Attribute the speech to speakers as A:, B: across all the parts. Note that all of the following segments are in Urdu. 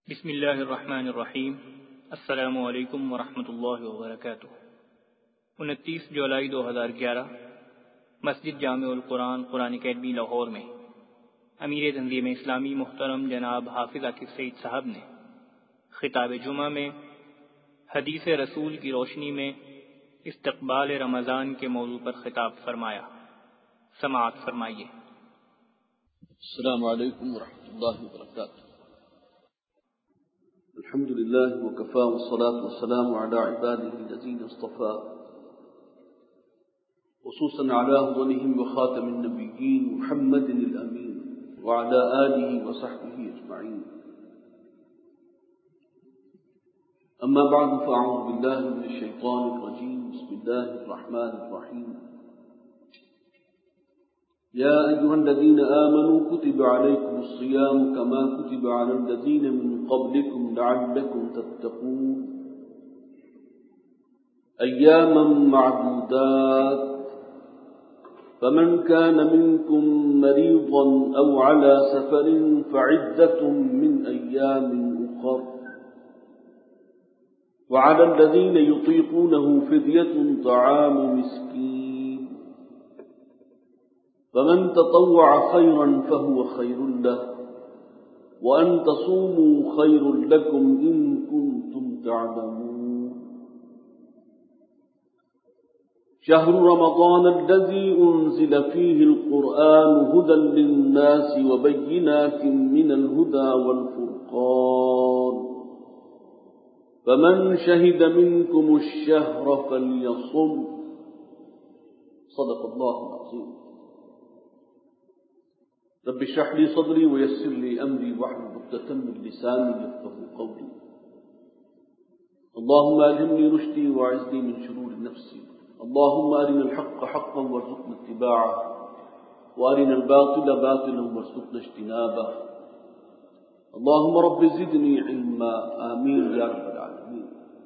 A: بسم اللہ الرحمن الرحیم۔ السلام علیکم ورحمۃ اللہ وبرکاتہ۔ 29 جولائی 2011 مسجد جامع القرآن قرآن اکیڈمی لاہور میں امیر تنظیم اسلامی محترم جناب حافظ عاکف سعید صاحب نے خطاب جمعہ میں حدیث رسول کی روشنی میں استقبال رمضان کے موضوع پر خطاب فرمایا۔ سماعت فرمائیے۔
B: السلام علیکم ورحمۃ اللہ وبرکاتہ۔ الحمد للہ وکفى والصلاة والسلام على عباده الذين اصطفى خصوصا على أفضلهم وخاتم النبيين محمد الأمين وعلى آله وصحبه أجمعين، أما بعد فأعوذ بالله من الشيطان الرجيم، بسم الله الرحمن الرحيم، يا أيها الذين آمنوا كتب عليكم الصيام كما كتب على الذين من قبلكم لعلكم تتقون، أياما معدودات، فمن كان منكم مريضا أو على سفر فعدة من أيام أخر، وعلى الذين يطيقونه فدية طعام مسكين، فمن تطوع خيرا فهو خير له، وأن تصوموا خير لكم إن كنتم تعلمون، شهر رمضان الذي أنزل فيه القرآن هدى للناس وبينات من الهدى والفرقان، فمن شهد منكم الشهر فليصم، صدق الله العظيم۔ رب اشرح لي صدري ويسر لي أمري واحلل عقدة من لساني يفقهوا قولي، اللهم ألهمني رشدي وأعذني من شرور نفسي، اللهم أرنا الحق حقا وارزقنا اتباعه، وأرنا الباطل باطلا وارزقنا اجتنابه، اللهم رب زدني علما، آمين يا رب العالمين۔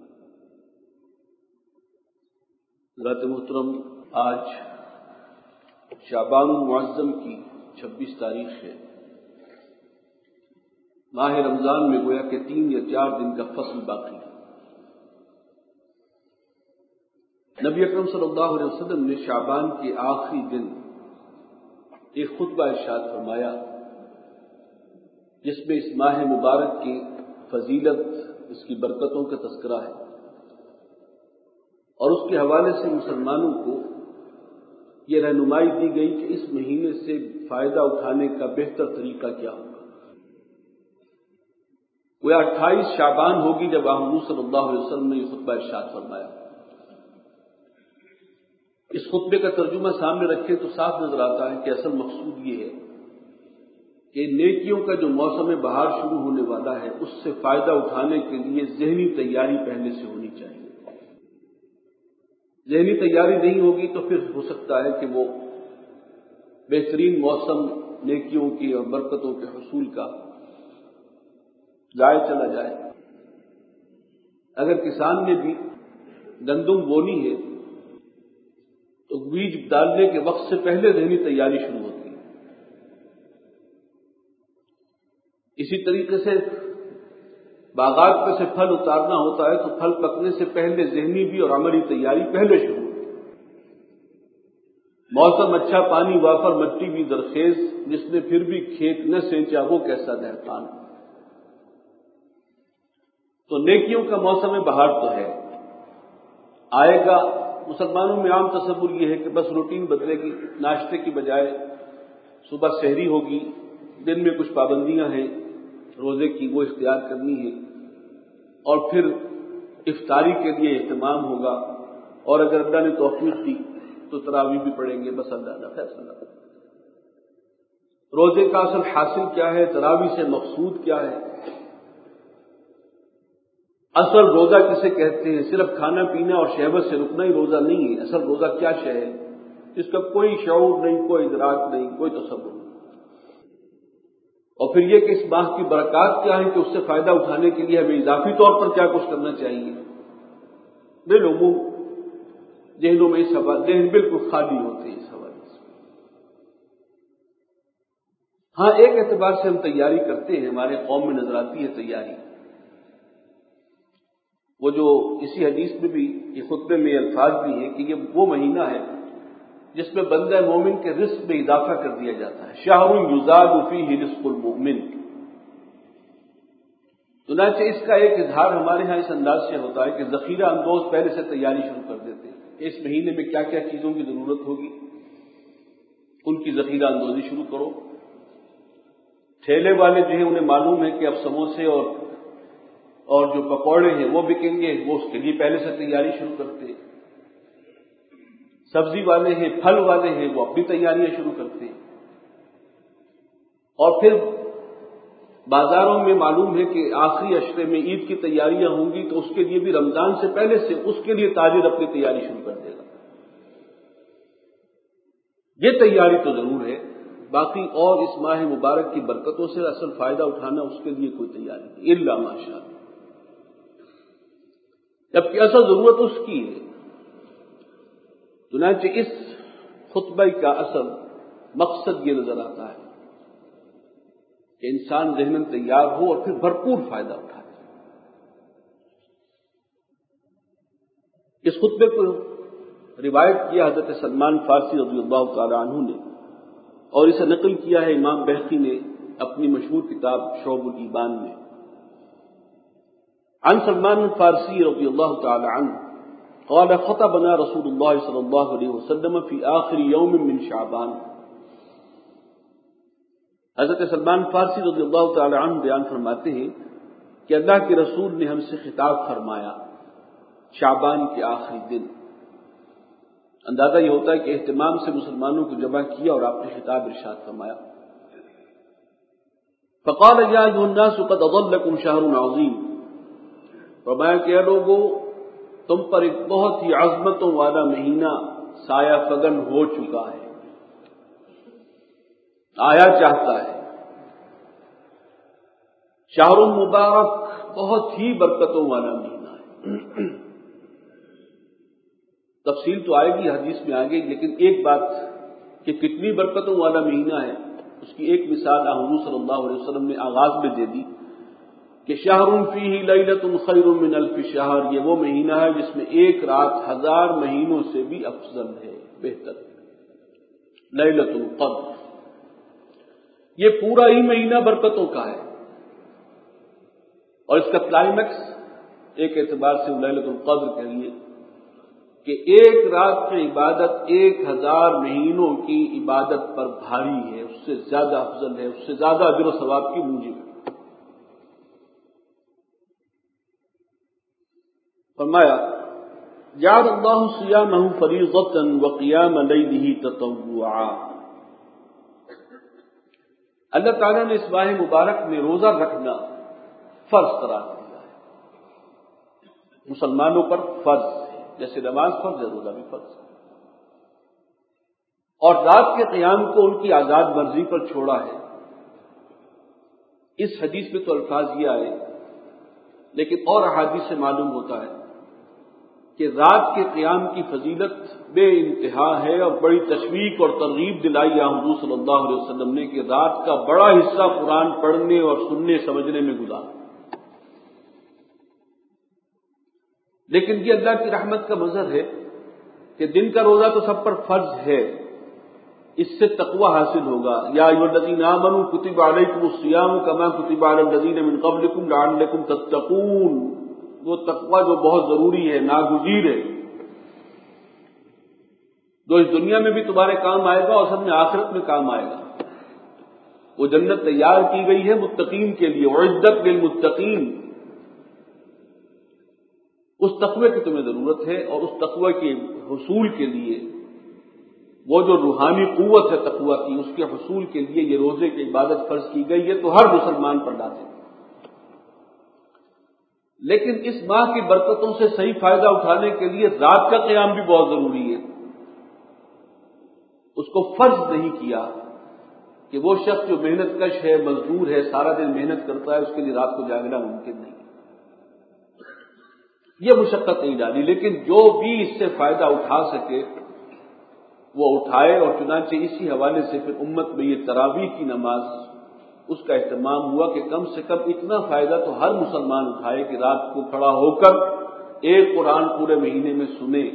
B: حضرات محترم، آج شعبان المعظم کی 26 تاریخ ہے۔ ماہ رمضان میں گویا کہ 3 یا 4 دن کا فصل باقی ہے۔ نبی اکرم صلی اللہ علیہ وسلم نے شعبان کے آخری دن ایک خطبہ ارشاد فرمایا جس میں اس ماہ مبارک کی فضیلت، اس کی برکتوں کا تذکرہ ہے، اور اس کے حوالے سے مسلمانوں کو یہ رہنمائی دی گئی کہ اس مہینے سے فائدہ اٹھانے کا بہتر طریقہ کیا ہوگا۔ وہ 28 شعبان ہوگی جب حضور صلی اللہ علیہ وسلم نے یہ خطبہ ارشاد فرمایا۔ اس خطبے کا ترجمہ سامنے رکھیں تو صاف نظر آتا ہے کہ اصل مقصود یہ ہے کہ نیکیوں کا جو موسم بہار شروع ہونے والا ہے اس سے فائدہ اٹھانے کے لیے ذہنی تیاری پہلے سے ہونی چاہیے۔ ذہنی تیاری نہیں ہوگی تو پھر ہو سکتا ہے کہ وہ بہترین موسم نیکیوں کی اور برکتوں کے حصول کا ضائع چلا جائے۔ اگر کسان نے بھی گندم بونی ہے تو بیج ڈالنے کے وقت سے پہلے ذہنی تیاری شروع ہوتی ہے۔ اسی طریقے سے باغات میں سے پھل اتارنا ہوتا ہے تو پھل پکنے سے پہلے ذہنی بھی اور عملی تیاری پہلے شروع ہوتی ہے۔ موسم اچھا، پانی وافر، مٹی بھی درخیز، جس نے پھر بھی کھیت نہ سینچا وہ کیسا دہقان۔ تو نیکیوں کا موسم بہار تو ہے، آئے گا۔ مسلمانوں میں عام تصور یہ ہے کہ بس روٹین بدلے گی، ناشتے کی بجائے صبح سحری ہوگی، دن میں کچھ پابندیاں ہیں روزے کی وہ اختیار کرنی ہے، اور پھر افطاری کے لیے اہتمام ہوگا، اور اگر اللہ نے توفیق دی تو تراویح بھی پڑھیں گے، بس اللہ کا فیصلہ۔ روزے کا اصل حاصل کیا ہے، تراویح سے مقصود کیا ہے؟ اصل روزہ کسے کہتے ہیں؟ صرف کھانا پینا اور شہوت سے رکنا ہی روزہ نہیں ہے۔ اصل روزہ کیا شے ہے جس کا کوئی شعور نہیں، کوئی ادراک نہیں، کوئی تصور نہیں۔ اور پھر یہ کہ اس ماہ کی برکات کیا ہے کہ اس سے فائدہ اٹھانے کے لیے ہمیں اضافی طور پر کیا کچھ کرنا چاہیے۔ بالعموم ذہنوں میں اس حوالے ذہن بالکل خالی ہوتے ہیں اس حوالے سے۔ ہاں، ایک اعتبار سے ہم تیاری کرتے ہیں، ہمارے قوم میں نظر آتی ہے تیاری، وہ جو اسی حدیث میں بھی یہ خطبے میں الفاظ بھی ہیں کہ یہ وہ مہینہ ہے جس میں بندہ مومن کے رزق میں اضافہ کر دیا جاتا ہے. شہر یزاد فیہ رزق المؤمن. چنانچہ اس کا ایک اظہار ہمارے ہاں اس انداز سے ہوتا ہے کہ ذخیرہ اندوز پہلے سے تیاری شروع کر دیتے ہیں کہ اس مہینے میں کیا کیا چیزوں کی ضرورت ہوگی، ان کی ذخیرہ اندوزی شروع کرو. ٹھیلے والے جو ہیں انہیں معلوم ہے کہ اب سموسے اور جو پکوڑے ہیں وہ بکیں گے، وہ اس کے لیے پہلے سے تیاری شروع کرتے ہیں. سبزی والے ہیں، پھل والے ہیں، وہ اپنی تیاریاں شروع کرتے ہیں. اور پھر بازاروں میں معلوم ہے کہ آخری عشرے میں عید کی تیاریاں ہوں گی، تو اس کے لیے بھی رمضان سے پہلے سے اس کے لیے تاجر اپنی تیاری شروع کر دے گا. یہ تیاری تو ضرور ہے، باقی اور اس ماہ مبارک کی برکتوں سے اصل فائدہ اٹھانا اس کے لیے کوئی تیاری نہیں، الا ماشاء اللہ. جبکہ اصل ضرورت اس کی ہے. چنانچہ اس خطبہ کا اصل مقصد یہ نظر آتا ہے کہ انسان ذہناً تیار ہو اور پھر بھرپور فائدہ اٹھائے. اس خطبے کو روایت کیا حضرت سلمان فارسی رضی اللہ تعالی عنہ نے، اور اسے نقل کیا ہے امام بہقی نے اپنی مشہور کتاب شعب الایمان میں. عن سلمان الفارسی رضی اللہ تعالی عنہ قال خطبنا رسول اللہ صلی اللہ علیہ وسلم فی آخر یوم من شعبان. حضرت سلمان فارسی رضی اللہ تعالی عنہ بیان فرماتے ہیں کہ اللہ کے رسول نے ہم سے خطاب فرمایا شعبان کے آخری دن. اندازہ یہ ہوتا ہے کہ اہتمام سے مسلمانوں کو جمع کیا اور آپ نے خطاب ارشاد فرمایا. فقال یا ایھا الناس قد اضلکم شہر عظیم. فرمایا کہ اے لوگوں، تم پر ایک بہت ہی عظمتوں والا مہینہ سایہ فگن ہو چکا ہے، آیا چاہتا ہے. شہر مبارک، بہت ہی برکتوں والا مہینہ ہے. تفصیل تو آئے گی، حدیث میں آ گئی، لیکن ایک بات کہ کتنی برکتوں والا مہینہ ہے اس کی ایک مثال حضور صلی اللہ علیہ وسلم نے آغاز میں دے دی کہ شہر فیہ لیلۃ خیر من الف شہر. یہ وہ مہینہ ہے جس میں ایک رات 1000 مہینوں سے بھی افضل ہے، بہتر. لیلۃ القدر، یہ پورا ہی مہینہ برکتوں کا ہے. اور اس کا کلائمیکس ایک اعتبار سے لیلۃ القدر کہیے کہ ایک رات کی عبادت 1000 مہینوں کی عبادت پر بھاری ہے، اس سے زیادہ افضل ہے، اس سے زیادہ اجر و ثواب کی موجب ہے. فرمایا جعل اللہ صیامہ فریضۃ وقیام لیلہ تطوعا. اللہ تعالیٰ نے اس ماہ مبارک میں روزہ رکھنا فرض قرار دیا ہے، مسلمانوں پر فرض ہے. جیسے نماز فرض ہے، روزہ بھی فرض ہے. اور رات کے قیام کو ان کی آزاد مرضی پر چھوڑا ہے. اس حدیث میں تو الفاظ یہ آئے، لیکن اور احادیث سے معلوم ہوتا ہے کہ رات کے قیام کی فضیلت بے انتہا ہے، اور بڑی تشویق اور ترغیب دلائی حضور صلی اللہ علیہ وسلم نے کہ رات کا بڑا حصہ قرآن پڑھنے اور سننے سمجھنے میں گزارا. لیکن یہ اللہ کی رحمت کا مظہر ہے کہ دن کا روزہ تو سب پر فرض ہے، اس سے تقوی حاصل ہوگا. یا ایھا الذین آمنوا کتب علیکم الصیام کما کتب علی الذین من قبلکم لعلکم تتقون. وہ تقوی جو بہت ضروری ہے، ناگزیر ہے، جو اس دنیا میں بھی تمہارے کام آئے گا اور سب میں آخرت میں کام آئے گا. وہ جنت تیار کی گئی ہے متقین کے لیے، اعدت للمتقین. اس تقوی کی تمہیں ضرورت ہے، اور اس تقوی کے حصول کے لیے وہ جو روحانی قوت ہے تقوی کی، اس کے حصول کے لیے یہ روزے کی عبادت فرض کی گئی ہے، تو ہر مسلمان پر لازم. لیکن اس ماہ کی برکتوں سے صحیح فائدہ اٹھانے کے لیے رات کا قیام بھی بہت ضروری ہے. اس کو فرض نہیں کیا کہ وہ شخص جو محنت کش ہے، مزدور ہے، سارا دن محنت کرتا ہے، اس کے لیے رات کو جاگنا ممکن نہیں. یہ مشقت نہیں ڈالی، لیکن جو بھی اس سے فائدہ اٹھا سکے وہ اٹھائے. اور چنانچہ اسی حوالے سے پھر امت میں یہ تراویح کی نماز، اس کا اہتمام ہوا کہ کم سے کم اتنا فائدہ تو ہر مسلمان اٹھائے کہ رات کو کھڑا ہو کر ایک قرآن پورے مہینے میں سنے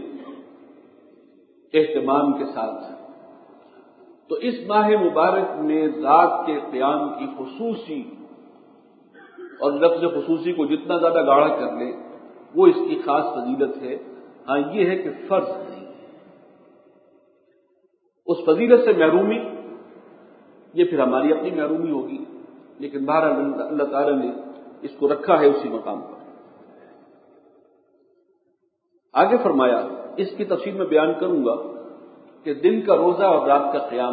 B: اہتمام کے ساتھ، تو اس ماہ مبارک میں رات کے قیام کی خصوصی، اور لفظ خصوصی کو جتنا زیادہ گاڑھا کر لیں وہ اس کی خاص فضیلت ہے۔ ہاں یہ ہے کہ فرض نہیں ہے، اس فضیلت سے محرومی یہ پھر ہماری اپنی محرومی ہوگی، لیکن بہرحال اللہ تعالی نے اس کو رکھا ہے اسی مقام پر۔ آگے فرمایا، اس کی تفصیل میں بیان کروں گا کہ دن کا روزہ اور رات کا قیام،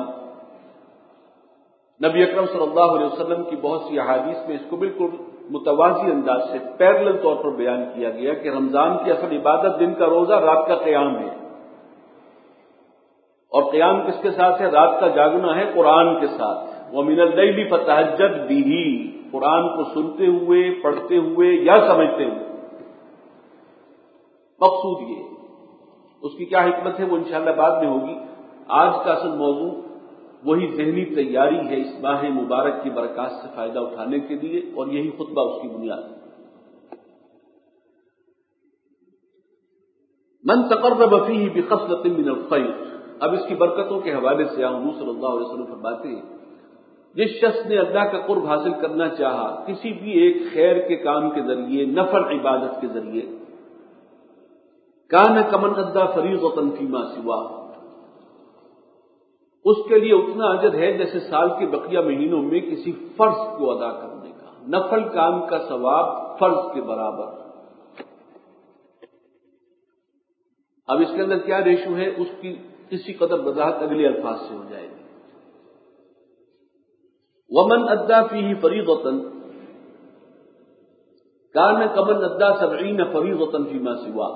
B: نبی اکرم صلی اللہ علیہ وسلم کی بہت سی احادیث میں اس کو بالکل متوازی انداز سے پیرلل طور پر بیان کیا گیا کہ رمضان کی اصل عبادت دن کا روزہ، رات کا قیام ہے، اور قیام کس کے ساتھ ہے؟ رات کا جاگنا ہے قرآن کے ساتھ۔ وَمِنَ اللَّيْلِ فَتَهَجَّدْ بِهِ، قرآن کو سنتے ہوئے، پڑھتے ہوئے یا سمجھتے ہوئے۔ مقصود یہ، اس کی کیا حکمت ہے وہ انشاءاللہ بعد میں ہوگی۔ آج کا اصل موضوع وہی ذہنی تیاری ہے اس ماہ مبارک کی برکات سے فائدہ اٹھانے کے لیے، اور یہی خطبہ اس کی بنیاد ہے۔ من تقرب فیہ بخصلۃ من الخیر، اب اس کی برکتوں کے حوالے سے حضور صلی اللہ علیہ وسلم فرماتے ہیں، جس شخص نے اللہ کا قرب حاصل کرنا چاہا کسی بھی ایک خیر کے کام کے ذریعے، نفل عبادت کے ذریعے، کان کمن ادا فریضۃ فیما سوا، اس کے لیے اتنا اجر ہے جیسے سال کے بقیہ مہینوں میں کسی فرض کو ادا کرنے کا، نفل کام کا ثواب فرض کے برابر۔ اب اس کے اندر کیا ریشو ہے، اس کی کسی قدر وضاحت اگلے الفاظ سے ہو جائے گی۔ ومن ادا فیہ فریضۃ کان کمن ادا 70 فریضۃ فیما سوا،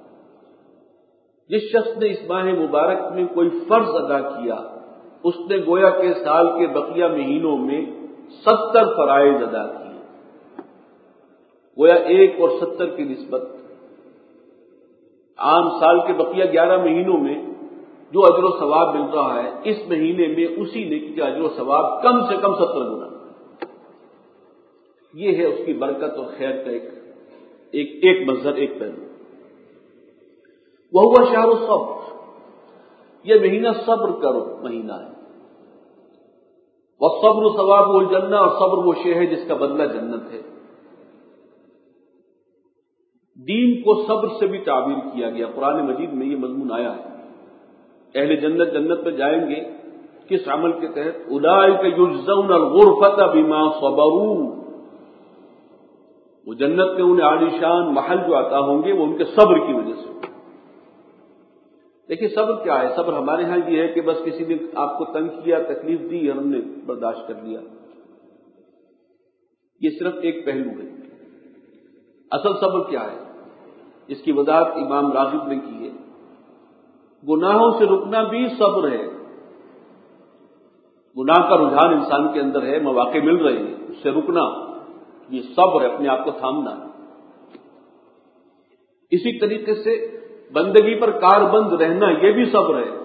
B: جس شخص نے اس ماہ مبارک میں کوئی فرض ادا کیا، اس نے گویا کہ سال کے بقیہ مہینوں میں 70 فرائض ادا کیے۔ گویا 1 اور 70 کی نسبت عام سال کے بقیہ 11 مہینوں میں جو اجر و ثواب مل رہا ہے، اس مہینے میں اسی نیکی کا اجر و ثواب کم سے کم 70 گنا۔ یہ ہے اس کی برکت اور خیر کا ایک منظر، ایک پہلو۔ وَهُوَ شَهْرُ الصَّبْرِ، یہ مہینہ صبر کا مہینہ ہے۔ وَالصَّبْرُ ثَوَابُهُ الْجَنَّةُ، اور صبر وہ شے ہے جس کا بدلہ جنت ہے۔ دین کو صبر سے بھی تعبیر کیا گیا، قرآن مجید میں یہ مضمون آیا ہے۔ اہل جنت میں جائیں گے کس عمل کے تحت؟ اولئک یجزون الغرفۃ بما صبروا، وہ جنت میں انہیں عالیشان محل جو عطا ہوں گے وہ ان کے صبر کی وجہ سے۔ دیکھیے صبر کیا ہے؟ صبر ہمارے ہاں یہ ہے کہ بس کسی نے آپ کو تنگ کیا، تکلیف دی، ہم نے برداشت کر لیا، یہ صرف ایک پہلو ہے۔ اصل صبر کیا ہے؟ اس کی وضاحت امام راغب نے کی ہے۔ گناہوں سے رکنا بھی صبر ہے۔ گناہ کا رجحان انسان کے اندر ہے، مواقع مل رہے ہیں، اس سے رکنا یہ صبر ہے، اپنے آپ کو تھامنا ہے۔ اسی طریقے سے بندگی پر کاربند رہنا یہ بھی صبر ہے۔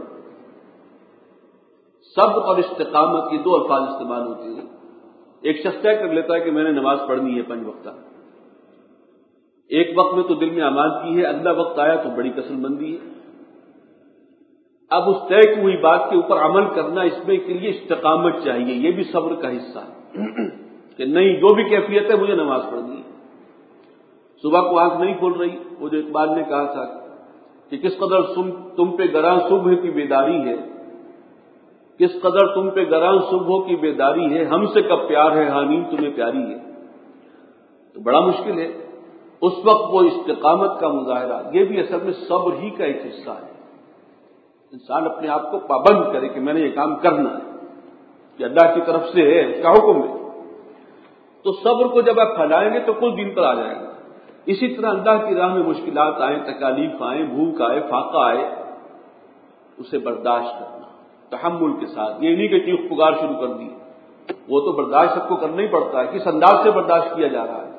B: صبر اور استقامت یہ 2 الفاظ استعمال ہوتے ہیں۔ ایک شخص طے کر لیتا ہے کہ میں نے نماز پڑھنی ہے 5 وقتہ، ایک وقت میں تو دل میں آمادگی ہے، اگلا وقت آیا تو بڑی کسل مندی ہے۔ اب اس طے کی ہوئی بات کے اوپر عمل کرنا، اس میں کے لیے استقامت چاہیے، یہ بھی صبر کا حصہ ہے کہ نہیں جو بھی کیفیت ہے مجھے نماز پڑھنی ہے۔ صبح کو آنکھ نہیں کھول رہی، وہ جو اقبال نے کہا تھا کہ کس قدر تم پہ گراں صبح کی بیداری ہے، کس قدر تم پہ گراں صبح کی بیداری ہے، ہم سے کب پیار ہے ہاں نیند تمہیں پیاری ہے، تو بڑا مشکل ہے۔ اس وقت وہ استقامت کا مظاہرہ، یہ بھی اصل میں صبر ہی کا ایک حصہ ہے۔ انسان اپنے آپ کو پابند کرے کہ میں نے یہ کام کرنا ہے، کہ اللہ کی طرف سے ہے، اس کا حکم ہے، تو صبر کو جب آپ پھیلائیں گے تو کل دین پر آ جائے گا۔ اسی طرح اللہ کی راہ میں مشکلات آئیں، تکالیف آئیں، بھوک آئے، فاقہ آئے، اسے برداشت کرنا تحمل کے ساتھ، یہ نہیں کہ چیخ پکار شروع کر دی، وہ تو برداشت سب کو کرنا ہی پڑتا ہے، کس انداز سے برداشت کیا جا رہا ہے،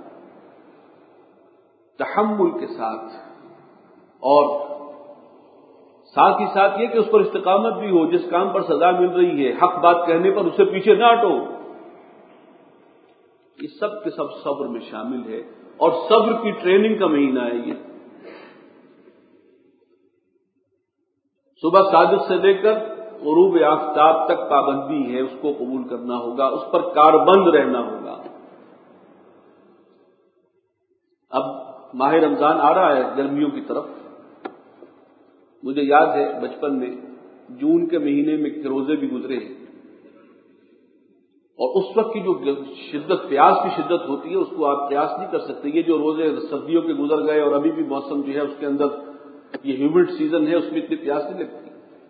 B: تحمل کے ساتھ، اور ساتھ ہی ساتھ یہ کہ اس پر استقامت بھی ہو، جس کام پر سزا مل رہی ہے حق بات کہنے پر اسے پیچھے نہ ہٹو، یہ سب کے سب صبر میں شامل ہے، اور صبر کی ٹریننگ کا مہینہ ہے یہ۔ صبح صادق سے لے کر غروب آفتاب تک پابندی ہے، اس کو قبول کرنا ہوگا، اس پر کاربند رہنا ہوگا۔ اب ماہ رمضان آ رہا ہے گرمیوں کی طرف۔ مجھے یاد ہے بچپن میں جون کے مہینے میں روزے بھی گزرے ہیں، اور اس وقت کی جو شدت، پیاس کی شدت ہوتی ہے، اس کو آپ قیاس نہیں کر سکتے۔ یہ جو روزے سردیوں کے گزر گئے اور ابھی بھی موسم جو ہے اس کے اندر یہ ہیومڈ سیزن ہے، اس میں اتنی پیاس نہیں لگتی۔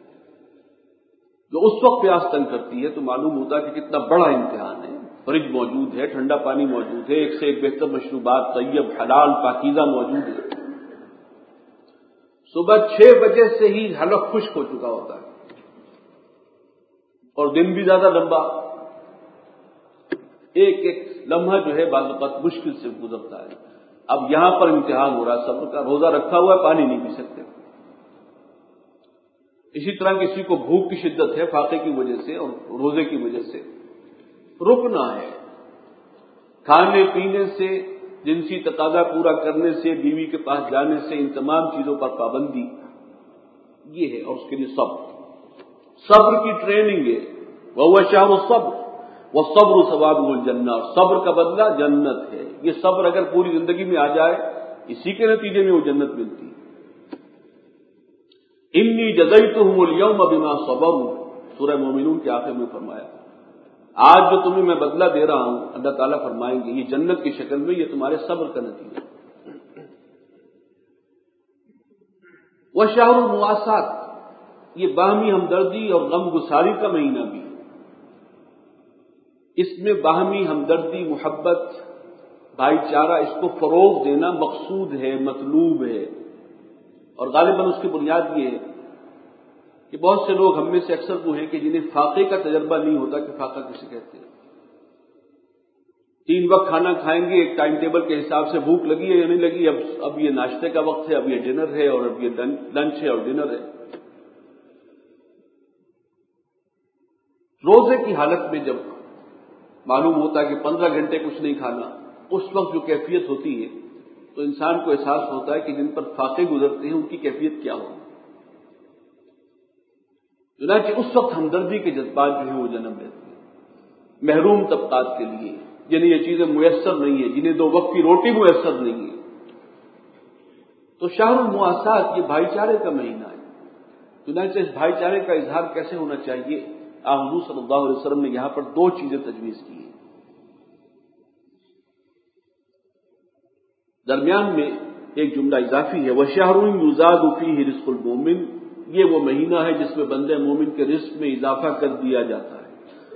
B: جو اس وقت پیاس تنگ کرتی ہے تو معلوم ہوتا ہے کہ کتنا بڑا امتحان ہے۔ فریج موجود ہے، ٹھنڈا پانی موجود ہے، ایک سے ایک بہتر مشروبات طیب حلال پاکیزہ موجود ہے۔ صبح 6 بجے سے ہی حلق خشک ہو چکا ہوتا ہے، اور دن بھی زیادہ لمبا، ایک ایک لمحہ جو ہے بعض اوقات مشکل سے گزرتا ہے۔ اب یہاں پر امتحان ہو رہا ہے صبر کا، روزہ رکھا ہوا ہے، پانی نہیں پی سکتے۔ اسی طرح کسی کو بھوک کی شدت ہے فاقے کی وجہ سے اور روزے کی وجہ سے، رکنا ہے۔ کھانے پینے سے، جنسی تقاضا پورا کرنے سے، بیوی کے پاس جانے سے، ان تمام چیزوں پر پابندی یہ ہے، اور اس کے لیے صبر کی ٹریننگ ہے۔ وَهُوَ شَهْرُ الصَّبْرِ وَالصَّبْرُ ثَوَابُهُ الْجَنَّةُ، صبر کا بدلہ جنت ہے۔ یہ صبر اگر پوری زندگی میں آ جائے، اسی کے نتیجے میں وہ جنت ملتی ہے۔ انی جزیتہم اليوم بما صبروا، سورہ مومنون کے آخر میں فرمایا، آج جو تمہیں میں بدلہ دے رہا ہوں، اللہ تعالیٰ فرمائیں گے یہ جنت کی شکل میں، یہ تمہارے صبر کا نتیجہ۔ وشہر المواسات، یہ باہمی ہمدردی اور غم گساری کا مہینہ بھی، اس میں باہمی ہمدردی، محبت، بھائی چارہ، اس کو فروغ دینا مقصود ہے، مطلوب ہے۔ اور غالباً اس کی بنیاد یہ ہے کہ بہت سے لوگ ہم میں سے اکثر وہ ہیں کہ جنہیں فاقے کا تجربہ نہیں ہوتا کہ فاقہ کسے کہتے ہیں۔ 3 وقت کھانا کھائیں گے، ایک ٹائم ٹیبل کے حساب سے، بھوک لگی ہے یا نہیں لگی، اب یہ ناشتے کا وقت ہے، اب یہ ڈنر ہے، اور اب یہ لنچ ہے اور ڈنر ہے۔ روزے کی حالت میں جب معلوم ہوتا ہے کہ 15 گھنٹے کچھ نہیں کھانا، اس وقت جو کیفیت ہوتی ہے تو انسان کو احساس ہوتا ہے کہ جن پر فاقے گزرتے ہیں ان کی کیفیت کیا ہوگی۔ چنانچہ اس وقت ہمدردی کے جذبات جو ہیں وہ جنم لیتے ہیں محروم طبقات کے لیے، جنہیں یہ چیزیں میسر نہیں ہیں، جنہیں 2 وقت کی روٹی میسر نہیں ہے۔ تو شہر المواسات یہ بھائی چارے کا مہینہ ہے۔ چنانچہ اس بھائی چارے کا اظہار کیسے ہونا چاہیے؟ حضور صلی اللہ علیہ وسلم نے یہاں پر 2 چیزیں تجویز کی ہیں۔ درمیان میں ایک جملہ اضافی ہے، وَشَهْرٌ يُزَادُ فِيهِ رِزْقُ الْمُؤْمِنِ، یہ وہ مہینہ ہے جس میں بندے مومن کے رزق میں اضافہ کر دیا جاتا ہے۔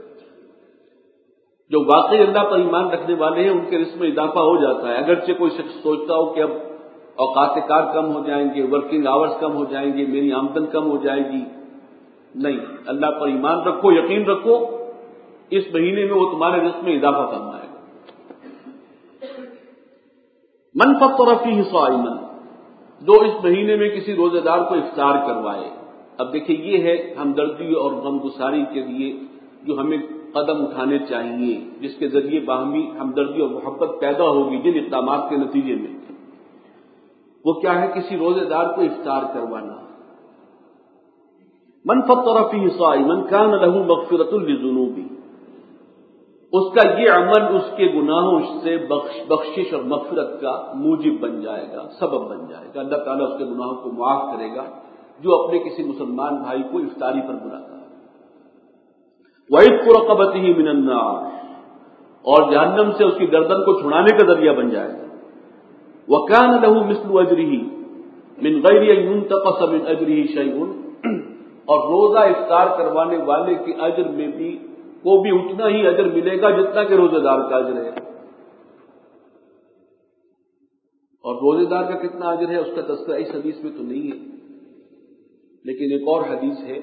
B: جو واقعی اللہ پر ایمان رکھنے والے ہیں ان کے رزق میں اضافہ ہو جاتا ہے، اگرچہ کوئی شخص سوچتا ہو کہ اب اوقات کار کم ہو جائیں گے، ورکنگ آورز کم ہو جائیں گے، میری آمدن کم ہو جائے گی، نہیں، اللہ پر ایمان رکھو، یقین رکھو، اس مہینے میں وہ تمہارے رزق میں اضافہ فرمائے گا۔ من فطر فیہ صائما، جو اس مہینے میں کسی روزے دار کو افطار کروائے۔ اب دیکھیں یہ ہے ہمدردی اور غم گساری کے لیے جو ہمیں قدم اٹھانے چاہیے، جس کے ذریعے باہمی ہمدردی اور محبت پیدا ہوگی جن اقدامات کے نتیجے میں۔ وہ کیا ہے؟ کسی روزے دار کو افطار کروانا۔ من فطر فیہ صائما کان لہ مغفرۃ لذنوبہ، اس کا یہ عمل اس کے گناہوں سے بخشش اور مغفرت کا موجب بن جائے گا، سبب بن جائے گا۔ اللہ تعالیٰ اس کے گناہوں کو معاف کرے گا جو اپنے کسی مسلمان بھائی کو افطاری پر بلاتا ہے۔ وَعِتْقُ رَقَبَتِهِ مِنَ النَّارِ، اور جہنم سے اس کی گردن کو چھڑانے کا ذریعہ بن جائے گا۔ وَكَانَ لَهُ مِثْلُ أَجْرِهِ مِنْ غَيْرِ أَنْ يُنْتَقَصَ مِنْ أَجْرِهِ شَيْءٌ، اور روزہ افطار کروانے والے کے اجر میں بھی کو بھی اتنا ہی اجر ملے گا جتنا کہ روزے دار کا اجر ہے۔ اور روزے دار کا کتنا اجر ہے اس کا تذکرہ اس حدیث میں تو نہیں ہے، لیکن ایک اور حدیث ہے،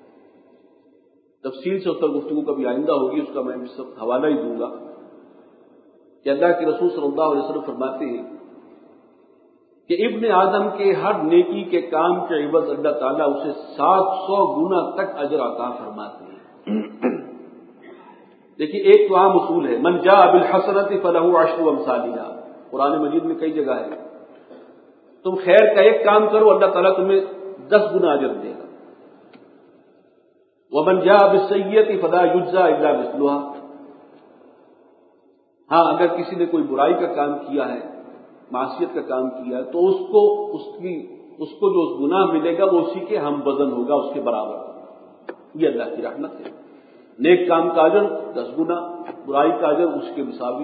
B: تفصیل سے اس پر گفتگو کبھی آئندہ ہوگی، اس کا میں اس وقت حوالہ ہی دوں گا، کہ اللہ کے رسول صلی اللہ علیہ وسلم فرماتے ہیں کہ ابن آدم کے ہر نیکی کے کام کے عوض اللہ تعالیٰ اسے 700 گنا تک اجر عطا فرماتے ہیں۔ دیکھیے ایک تو عام اصول ہے، من جاء بالحسنۃ فلہ عشر امثالھا، قرآن مجید میں کئی جگہ ہے، تم خیر کا ایک کام کرو اللہ تعالیٰ تمہیں 10 گنا اجر دے گا۔ ومن جاء بالسیئۃ فلا یجزی الا مثلھا، ہاں اگر کسی نے کوئی برائی کا کام کیا ہے، معصیت کا کام کیا ہے، تو اس کو جو گناہ ملے گا وہ اسی کے ہم وزن ہوگا، اس کے برابر۔ یہ اللہ کی رحمت ہے، نیک کام کا اجر 10 گنا، برائی کا اجر اس کے مساوی۔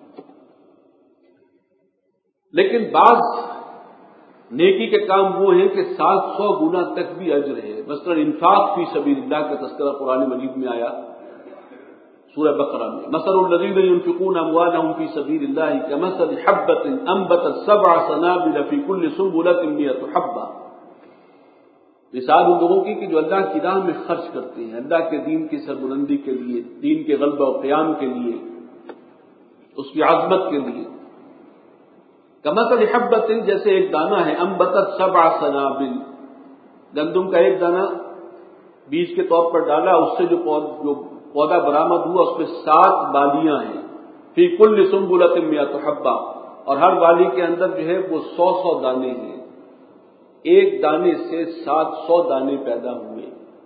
B: لیکن بعض نیکی کے کام وہ ہیں کہ 700 گنا تک بھی اجر ہے۔ مثلا انفاق فی سبیل اللہ کا تذکرہ قرآن مجید میں آیا سورہ بقرہ میں، مثل الذین ينفقون اموالهم فی سبیل اللہ کمثل حبۃ انبتت 7 سنابل فی کل سنبلۃ 100 حبۃ، مثال ان لوگوں کی کہ جو اللہ کی راہ میں خرچ کرتے ہیں، اللہ کے دین کی سربلندی کے لیے، دین کے غلبہ و قیام کے لیے، اس کی عظمت کے لیے۔ کمثل حبۃ، جیسے ایک دانہ ہے، انبتت 7 سنابل، گندم کا ایک دانہ بیج کے طور پر ڈالا، اس سے جو پودا برآمد ہوا اس میں 7 بالیاں ہیں، فی کل سنبلۃ 100 حبۃ، اور ہر بالی کے اندر جو ہے وہ 100 دانے ہیں، ایک دانے سے 700 دانے پیدا ہوئے۔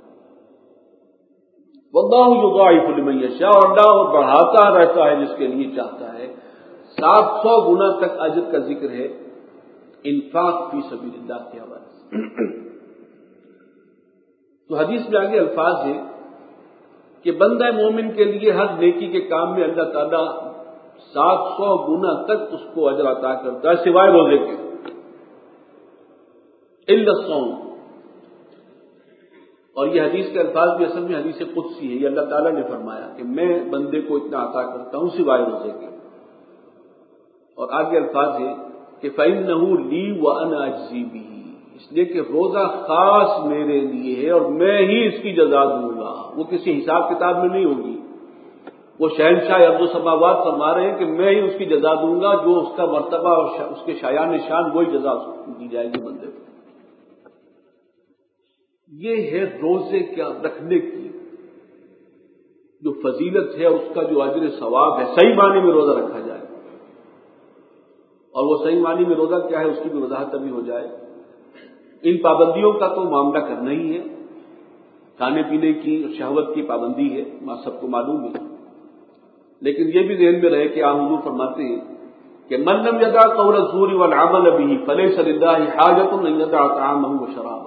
B: واللہ یضاعف لمن یشاء، اور اللہ بڑھاتا رہتا ہے جس کے لیے چاہتا ہے۔ 700 گنا تک اجر کا ذکر ہے انفاق فی سبیل اللہ کے حوالے سے۔ تو حدیث میں آگے الفاظ ہیں کہ بندہ مومن کے لیے ہر نیکی کے کام میں اللہ تعالیٰ 700 گنا تک اس کو اجر عطا کرتا ہے، سوائے روزے کے، الا الصوم۔ اور یہ حدیث کے الفاظ بھی اصل میں حدیث قدسی ہے، یہ اللہ تعالیٰ نے فرمایا کہ میں بندے کو اتنا عطا کرتا ہوں سوائے روزے کے۔ اور آگے الفاظ ہے کہ فَإِنَّهُ لِي وَأَنَا أَجْزِي بِهِ، اس لیے کہ روزہ خاص میرے لیے ہے اور میں ہی اس کی جزا دوں گا، وہ کسی حساب کتاب میں نہیں ہوگی۔ وہ شہنشاہ ارض و سماوات فرما رہے ہیں کہ میں ہی اس کی جزا دوں گا، جو اس کا مرتبہ اور اس کے شایان شان وہی جزا دی جائے گی بندے کو۔ یہ ہے روزے کیا رکھنے کی جو فضیلت ہے، اس کا جو اجر ثواب ہے، صحیح معنی میں روزہ رکھا جائے۔ اور وہ صحیح معنی میں روزہ کیا ہے اس کی بھی وضاحت ابھی ہو جائے۔ ان پابندیوں کا تو معاملہ کرنا ہی ہے، کھانے پینے کی اور شہوت کی پابندی ہے، سب کو معلوم ہے، لیکن یہ بھی ذہن میں رہے کہ آپ حضور فرماتے ہیں کہ من لم یدع قول الزور والعمل به فلیس للہ حاجۃ ان یدع طعامہ وشرابہ،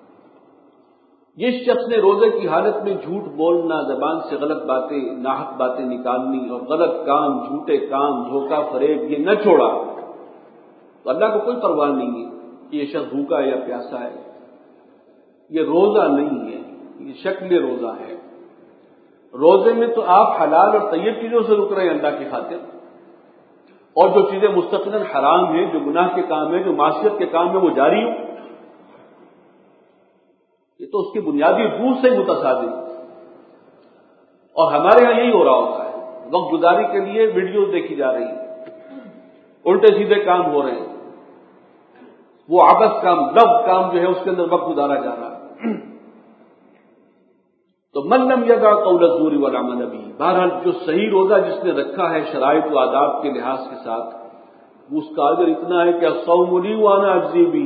B: جس شخص نے روزے کی حالت میں جھوٹ بولنا، زبان سے غلط باتیں، ناحق باتیں نکالنی اور غلط کام، جھوٹے کام، دھوکہ فریب یہ نہ چھوڑا، تو اللہ کو کوئی پرواہ نہیں ہے کہ یہ شخص بھوکا ہے یا پیاسا ہے۔ یہ روزہ نہیں ہے، یہ شکل روزہ ہے۔ روزے میں تو آپ حلال اور طیب چیزوں سے رک رہے ہیں اللہ کی خاطر، اور جو چیزیں مستقلاً حرام ہیں، جو گناہ کے کام ہیں، جو معصیت کے کام ہیں، وہ جاری ہوں، یہ تو اس کی بنیادی روح سے متصادم۔ اور ہمارے ہاں یہی ہو رہا ہوتا ہے، وقت گزاری کے لیے ویڈیوز دیکھی جا رہی ہیں، الٹے سیدھے کام ہو رہے ہیں، وہ عبث کام، لغو کام جو ہے اس کے اندر وقت گزارا جا رہا ہے۔ تو من لم یدع قول الزور والعمل به، بہرحال جو صحیح روزہ جس نے رکھا ہے شرائط و آداب کے لحاظ کے ساتھ، اس کا اجر اتنا ہے کہ الصوم لی وانا اجزی بہ،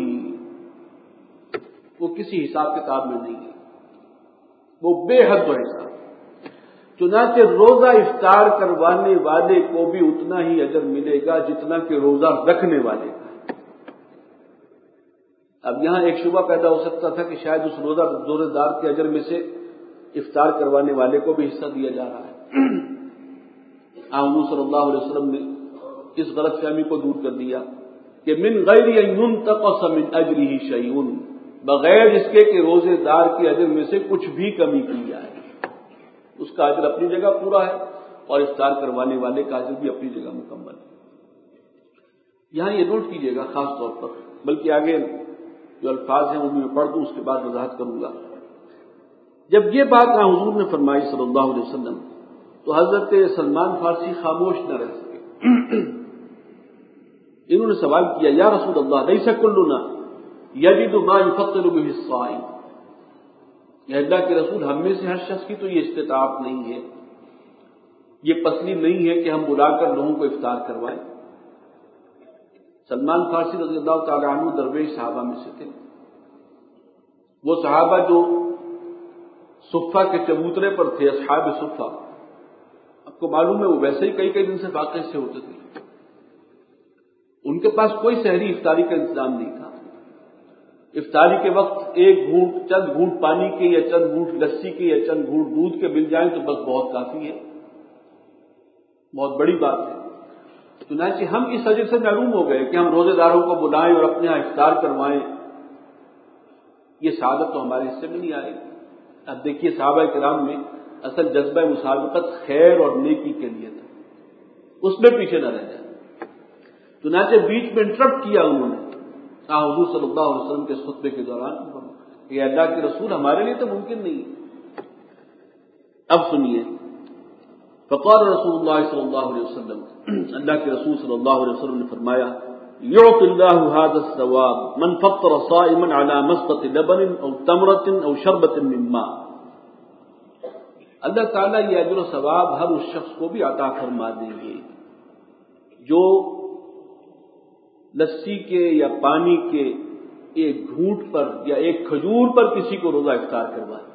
B: وہ کسی حساب کتاب میں نہیں ہے، وہ بے حد و حساب۔ چنانچہ روزہ افطار کروانے والے کو بھی اتنا ہی اجر ملے گا جتنا کہ روزہ رکھنے والے کا۔ اب یہاں ایک شبہ پیدا ہو سکتا تھا کہ شاید اس روزہ دار کے اجر میں سے افطار کروانے والے کو بھی حصہ دیا جا رہا ہے۔ حضور صلی اللہ علیہ وسلم نے اس غلط فہمی کو دور کر دیا کہ من غیر ان ينتقص من اجرہ شیء، بغیر اس کے کہ روزے دار کے اجر میں سے کچھ بھی کمی کی جائے، اس کا اجر اپنی جگہ پورا ہے اور افطار کروانے والے کا اجر بھی اپنی جگہ مکمل ہے۔ یہاں یہ نوٹ کیجیے گا خاص طور پر، بلکہ آگے جو الفاظ ہیں وہ میں پڑھ دوں، اس کے بعد وضاحت کروں گا۔ جب یہ بات حضور نے فرمائی صلی اللہ علیہ وسلم تو حضرت سلمان فارسی خاموش نہ رہ سکے۔ انہوں نے سوال کیا، یا رسول اللہ لیس کلنا یجد ما یفطر به الصائم، یا اللہ کے رسول ہم میں سے ہر شخص کی تو یہ استطاعت نہیں ہے، یہ پسلی نہیں ہے کہ ہم بلا کر لوگوں کو افطار کروائیں۔ سلمان فارسی رضی اللہ تعالی عنہ درویش صحابہ میں سے تھے، وہ صحابہ جو صفہ کے چبوترے پر تھے اصحاب صفہ. آپ کو معلوم ہے وہ ویسے ہی کئی دن سے واقع سے ہوتے تھے. ان کے پاس کوئی سحری افطاری کا انتظام نہیں تھا. افطاری کے وقت ایک گھونٹ چند گھونٹ پانی کے یا چند گھونٹ لسی کے یا چند گھونٹ دودھ کے مل جائیں تو بس بہت کافی ہے، بہت بڑی بات ہے. چنانچہ ہم اس اجر سے محروم ہو گئے کہ ہم روزے داروں کو بلائیں اور اپنے یہاں افطار کروائیں. یہ سعادت تو ہمارے حصے میں نہیں آئے گی. اب دیکھیے صحابہ کرام میں اصل جذبہ مسابقت خیر اور نیکی کے لیے تھا، اس میں پیچھے نہ رہ جائے. چنانچہ بیچ میں انٹرپٹ کیا انہوں نے حضور صلی اللہ علیہ وسلم کے خطبے کے دوران کہ اللہ کے رسول ہمارے لیے تو ممکن نہیں. اب سنیے، فقال رسول اللہ صلی اللہ علیہ وسلم، اللہ کے رسول صلی اللہ علیہ وسلم نے فرمایا، يعطي الله هذا الثواب من فطر صائما على مسقط لبن او تمرة او شربة من ماء. اللہ تعالیٰ یہ اجر و ثواب ہر اس شخص کو بھی عطا فرما دیں گے جو لسی کے یا پانی کے ایک گھونٹ پر یا ایک کھجور پر کسی کو روزہ افطار کروائے.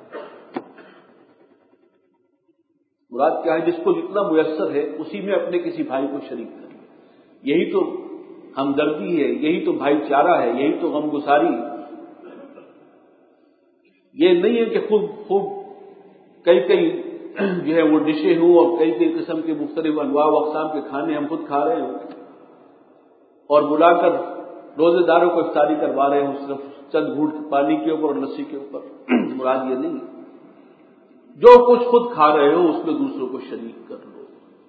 B: مراد کیا ہے؟ جس کو جتنا میسر ہے اسی میں اپنے کسی بھائی کو شریک کریں. یہی تو ہمدردی ہے، یہی تو بھائی چارہ ہے، یہی تو غم گساری. یہ نہیں ہے کہ خوب کئی جو ہے وہ ڈشیں ہوں اور کئی قسم کے مختلف انواع و اقسام کے کھانے ہم خود کھا رہے ہوں اور بلا کر روزے داروں کو افطاری کروا رہے ہوں صرف چند گھونٹ پانی کے اوپر اور لسی کے اوپر. مراد یہ نہیں ہے. جو کچھ خود کھا رہے ہو اس میں دوسروں کو شریک کر لو.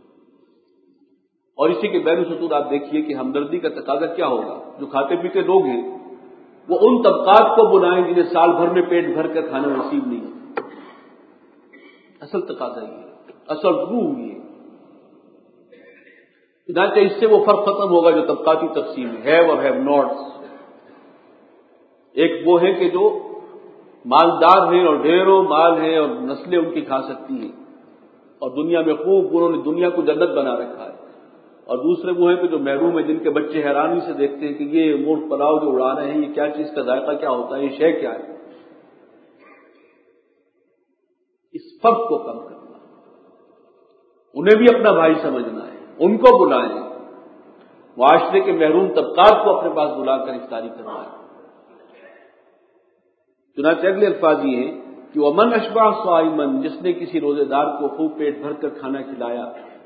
B: اور اسی کے بین سطور آپ دیکھیے کہ ہمدردی کا تقاضا کیا ہوگا. جو کھاتے پیتے لوگ ہیں وہ ان طبقات کو بلائیں جنہیں سال بھر میں پیٹ بھر کر کھانا نصیب نہیں ہے. اصل تقاضا یہ، اصل روح یہ. چنانچہ اس سے وہ فرق ختم ہوگا جو طبقاتی تقسیم ہے اور ہیو ناٹس. ایک وہ ہے کہ جو مالدار ہیں اور ڈھیروں مال ہیں اور نسلیں ان کی کھا سکتی ہیں اور دنیا میں خوب انہوں نے دنیا کو جنت بنا رکھا ہے. اور دوسرے وہ ہیں کہ جو محروم ہیں، جن کے بچے حیرانی سے دیکھتے ہیں کہ یہ مرغ پلاؤ جو اڑا رہے ہیں یہ کیا چیز کا ذائقہ کیا ہوتا ہے، یہ شے کیا ہے. اس فرق کو کم کرنا، انہیں بھی اپنا بھائی سمجھنا ہے، ان کو بلائیں، معاشرے کے محروم طبقات کو اپنے پاس بلا کر افطاری کروائیں. چنانچہ اگلے الفاظ یہ ہیں کہ ومن اشبع صائما، جس نے کسی روزے دار کو خوب پیٹ بھر کر کھانا کھلایا،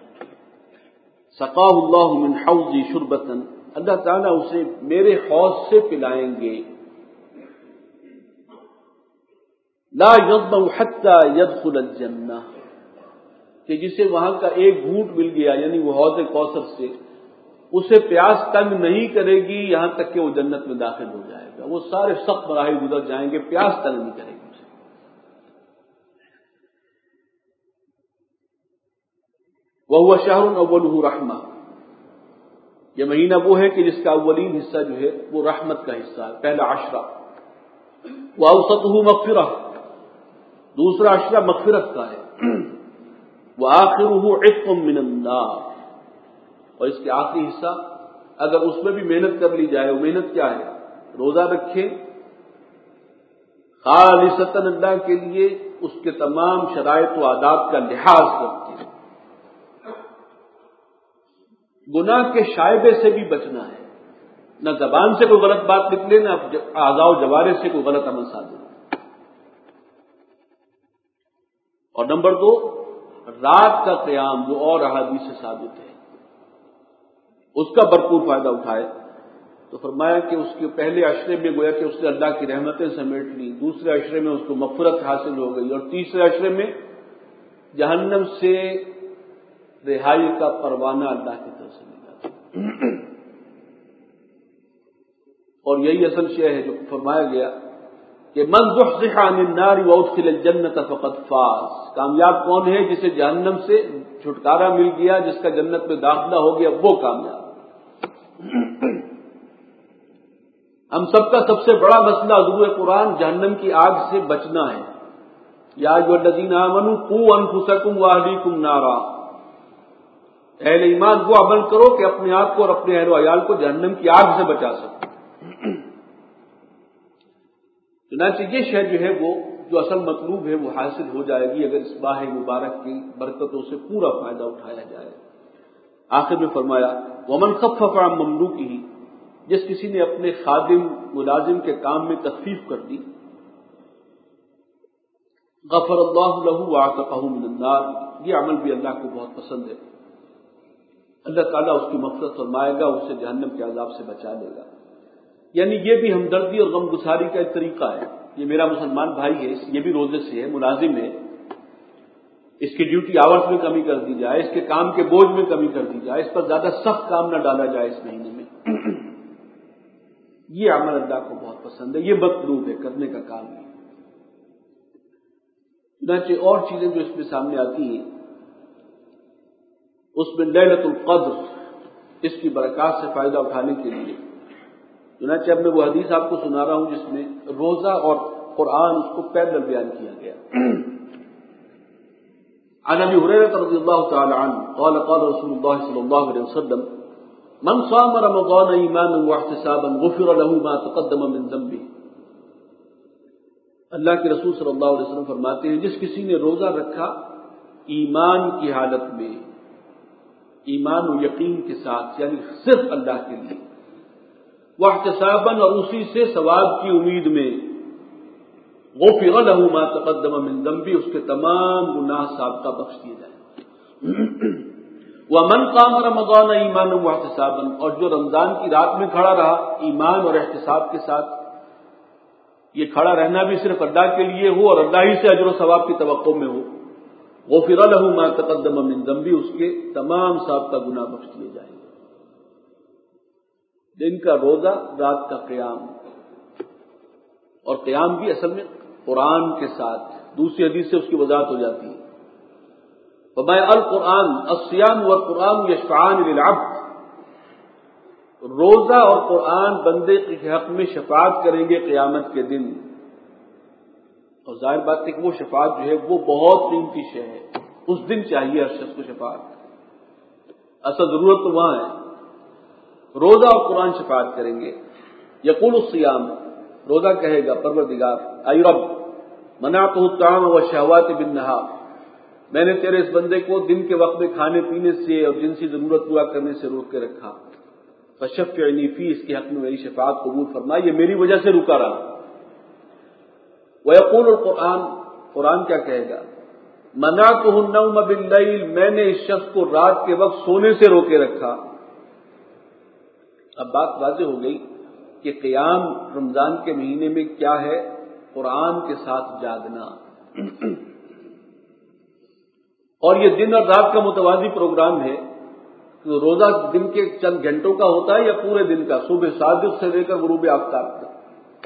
B: سقاہ اللہ من حوضی شربۃ، اللہ تعالیٰ اسے میرے حوض سے پلائیں گے. لا يظمأ حتى يدخل الجنہ، کہ جسے وہاں کا ایک گھونٹ مل گیا یعنی وہ حوض کوثر سے، اسے پیاس تنگ نہیں کرے گی یہاں تک کہ وہ جنت میں داخل ہو جائے گا. وہ سارے سخت مراحل گزر جائیں گے، پیاس تنگ نہیں کرے گی اسے. وهو شهر اوله رحمہ، یہ مہینہ وہ ہے کہ جس کا اولین حصہ جو ہے وہ رحمت کا حصہ ہے، پہلا عشرہ. واوسطه مغفرہ، دوسرا عشرہ مغفرت کا ہے. وآخرہ عتق من النار، اور اس کے آخری حصہ اگر اس میں بھی محنت کر لی جائے، وہ محنت کیا ہے؟ روزہ رکھیں خالصتاً اللہ کے لیے، اس کے تمام شرائط و آداب کا لحاظ کرتے ہیں. گناہ کے شائبے سے بھی بچنا ہے، نہ زبان سے کوئی غلط بات نکلے، نہ اعضاء و جوارح سے کوئی غلط عمل صادر. اور نمبر 2، رات کا قیام جو اور احادیث سے ثابت ہے اس کا بھرپور فائدہ اٹھائے. تو فرمایا کہ اس کے پہلے عشرے میں گویا کہ اس نے اللہ کی رحمتیں سمیٹ لی، دوسرے عشرے میں اس کو مغفرت حاصل ہو گئی، اور تیسرے عشرے میں جہنم سے رہائی کا پروانہ اللہ کی طرف سے ملا. اور یہی اصل شے ہے جو فرمایا گیا کہ من زحزح عن النار وادخل الجنۃ فقد فاز. کامیاب کون ہے؟ جسے جہنم سے چھٹکارا مل گیا، جس کا جنت میں داخلہ ہو گیا، وہ کامیاب. ہم سب کا سب سے بڑا مسئلہ حضور قرآن جہنم کی آگ سے بچنا ہے. یا ایھا الذین آمنوا قوا انفسکم واہلیکم نارا، اہل ایمان وہ عمل کرو کہ اپنے آپ کو اور اپنے اہل و عیال کو جہنم کی آگ سے بچا سکو. چنانچہ یہ شے جو ہے وہ جو اصل مطلوب ہے وہ حاصل ہو جائے گی اگر اس ماہ مبارک کی برکتوں سے پورا فائدہ اٹھایا جائے۔ آخر میں فرمایا ومن خفف عن مملوکہ، جس کسی نے اپنے خادم ملازم کے کام میں تخفیف کر دی، غفر اللہ لہ وعتقہ من النار، یہ عمل بھی اللہ کو بہت پسند ہے، اللہ تعالیٰ اس کی مغفرت فرمائے گا، اسے جہنم کے عذاب سے بچا لے گا۔ یعنی یہ بھی ہمدردی اور غم گساری کا ایک طریقہ ہے۔ یہ میرا مسلمان بھائی ہے، یہ بھی روزے سے ہے، ملازم ہے، اس کی ڈیوٹی آورز میں کمی کر دی جائے، اس کے کام کے بوجھ میں کمی کر دی جائے، اس پر زیادہ سخت کام نہ ڈالا جائے اس مہینے میں۔ یہ عمل اللہ کو بہت پسند ہے، یہ مطلوب ہے کرنے کا کام ہے۔ چنانچہ اور چیزیں جو اس میں سامنے آتی ہیں، اس میں لیلۃ القدر، اس کی برکات سے فائدہ اٹھانے کے لیے چنانچہ اب میں وہ حدیث آپ کو سنا رہا ہوں جس میں روزہ اور قرآن اس کو پیرلل بیان کیا گیا۔ عن ابی ہریرہ رضی اللہ تعالی عنہ قال قال رسول اللہ صلی اللہ علیہ وسلم من صام رمضان ایمانا واحتسابا غفر له ما تقدم من ذنبه۔ اللہ کے رسول صلی اللہ علیہ وسلم فرماتے ہیں جس کسی نے روزہ رکھا ایمان کی حالت میں، ایمان و یقین کے ساتھ، یعنی صرف اللہ کے لیے، واحتسابا، اور اسی سے ثواب کی امید میں، غفر له ما تقدم من ذنبه، اس کے تمام گناہ سابقہ بخش دیے جائیں۔ ومن قام رمضان ایمانا واحتسابا، اور جو رمضان کی رات میں کھڑا رہا ایمان اور احتساب کے ساتھ، یہ کھڑا رہنا بھی صرف اللہ کے لیے ہو اور اللہ ہی سے اجر و ثواب کی توقع میں ہو، غفر له ما تقدم من ذنبه، اس کے تمام سابقہ گناہ بخش دیے جائیں گے۔ دن کا روزہ، رات کا قیام، اور قیام بھی اصل میں قرآن کے ساتھ، دوسری حدیث سے اس کی وضاحت ہو جاتی ہے۔ فبائع القرآن الصیام والقرآن یشفعان للعبد، روزہ اور قرآن بندے کے حق میں شفاعت کریں گے قیامت کے دن، اور ظاہر بات ہے کہ وہ شفاعت جو ہے وہ بہت قیمتی شے ہے، اس دن چاہیے ہر شخص کو شفاعت، اصل ضرورت تو وہاں ہے۔ روزہ اور قرآن شفاعت کریں گے۔ یقول الصیام، روزہ کہے گا پروردگار اے رب منعتہ الطعام والشہوات بالنہار، میں نے تیرے اس بندے کو دن کے وقت میں کھانے پینے سے اور جنسی ضرورت پورا کرنے سے روک کے رکھا، فشفعنی فی، اس کے حق میں میری شفاعت قبول فرما، یہ میری وجہ سے رکا رہا۔ ویقول القرآن، قرآن کیا کہے گا منعتہ النوم باللیل، میں نے اس شخص کو رات کے وقت سونے سے روکے رکھا۔ اب بات واضح ہو گئی کہ قیام رمضان کے مہینے میں کیا ہے، قرآن کے ساتھ جاگنا، اور یہ دن اور رات کا متوازی پروگرام ہے۔ تو روزہ دن کے چند گھنٹوں کا ہوتا ہے یا پورے دن کا، صبح صادق سے لے کر غروب آفتاب تک۔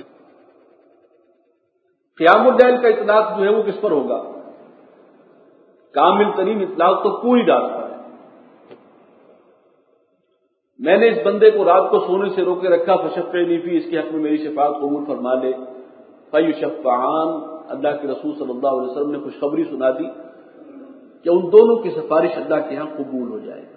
B: قیام اللیل کا اطلاق جو ہے وہ کس پر ہوگا؟ کامل ترین اطلاق تو پوری رات پر ہے۔ میں نے اس بندے کو رات کو سونے سے روکے رکھا، فشفعنی فی، اس کے حق میں میری شفاعت قبول فرما لے۔ فیشفعان، اللہ کے رسول صلی اللہ علیہ وسلم نے خوشخبری سنا دی کہ ان دونوں کی سفارش اللہ کے ہاں قبول ہو جائے گی۔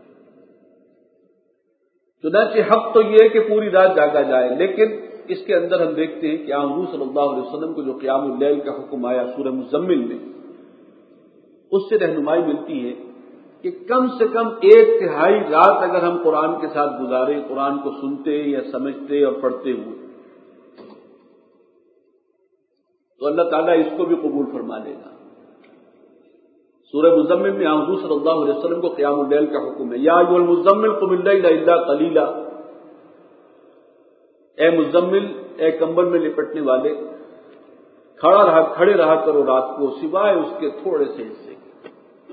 B: چنانچہ حق تو یہ ہے کہ پوری رات جاگا جائے، لیکن اس کے اندر ہم دیکھتے ہیں کہ حضور صلی اللہ علیہ وسلم کو جو قیام اللیل کا حکم آیا سورہ مزمل میں، اس سے رہنمائی ملتی ہے کہ کم سے کم 1/3 رات اگر ہم قرآن کے ساتھ گزاریں، قرآن کو سنتے یا سمجھتے اور پڑھتے ہوئے، تو اللہ تعالیٰ اس کو بھی قبول فرما لے گا۔ سورہ مزمل میں حضور صلی اللہ علیہ وسلم کو قیام اللیل کا حکم ہے، یا ایھا المزمل قم اللیل الا قلیلا، اے مزمل، اے کمبل میں لپٹنے والے، کھڑے رہا کرو رات کو سوائے اس کے تھوڑے سے حصے کے،